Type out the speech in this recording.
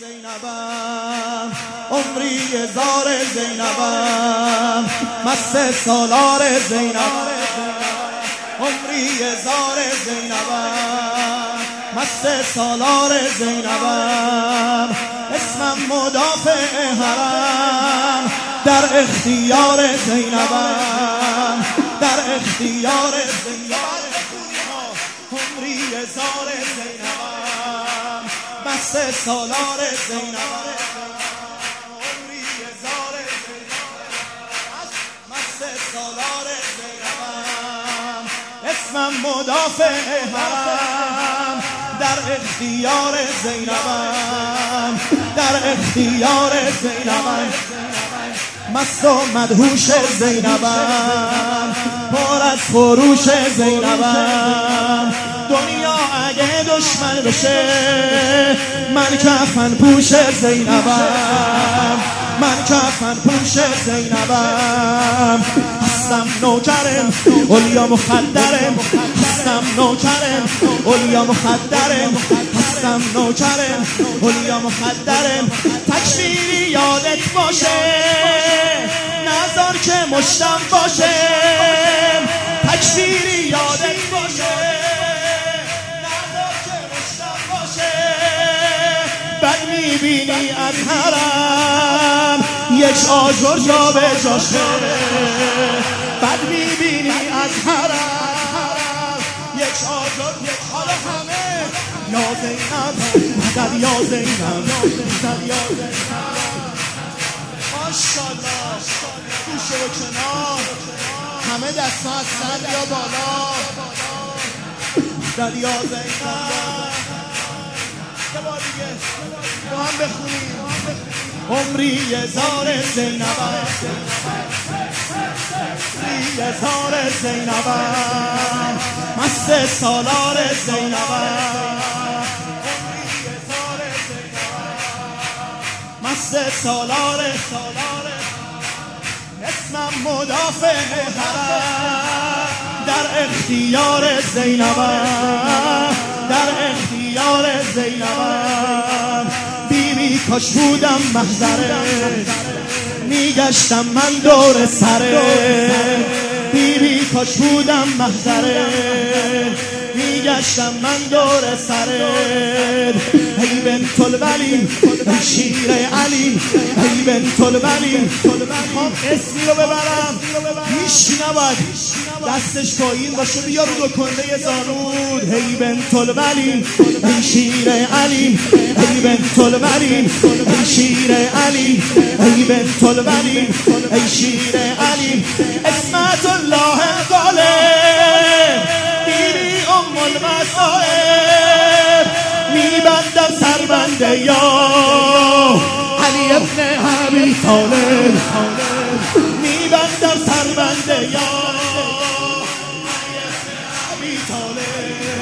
زینبم، عمری زار زینبم، مست سالار زینبم، عمری زار زینبم، مست سالار زینبم، اسمم مدافع حرم، در اختیار زینبم، در اختیار زینبم، عمری زار زینبم، مست سالار زینبم، عمری زار زینبم، مست سالار زینبم، اسمم مدافع حرم، در اختیار زینبم، در اختیار زینبم، مست و مدهوش زینبم، پر از خروش زینبم، دنیا اگه دشمن بشه من کفن پوش زینبم، من کفن پوش زینبم، هستم نوکرم اولیا مخدرم، هستم نوکرم اولیا مخدرم، هستم نوکرم اولیا مخدرم، تکفیری یادت باشه نذار که مشتم باشه، تکفیری یادت باشه نذار که مشتم باشه، بد میبینی از حرم یک آجر جا به جاشه، بد میبینی از حرم یک آجر حالا همه یا زینب مدد یا زینب مدد یا زینب، ماشاءالله گوشه و کنار همه دست از سر یا بالا، مدد یا زینب. یه بار دیگه با هم بخونیم، عمری زار زینبم، عمری زار زینبم، مست سالار زینبم، عمری زار زینبم، مست سالار اسمم مدافع حرم، در اختیار زینبم، در اختیار زینبم، بیبی کاش بودم محضره میگشتم من دور سره، بیبی کاش بودم محضره میگشتم من دور سره، ای بنت الولی ای شیر علی، ای بنت الولی، خب اسمی رو ببرم هیچ نباید دستش پایین باشه، بیا رو دو کنده زانود، ای بنت الولی ای شیر علی، ای بنت الولی ای شیر علی، ای بنت الولی ای شیر علی، اسمت الله غالب بیبی ام المصائب، میبندم سربنده یا علی ابن ابی طالب، میبندم سربنده یا علی ابن ابی طالب،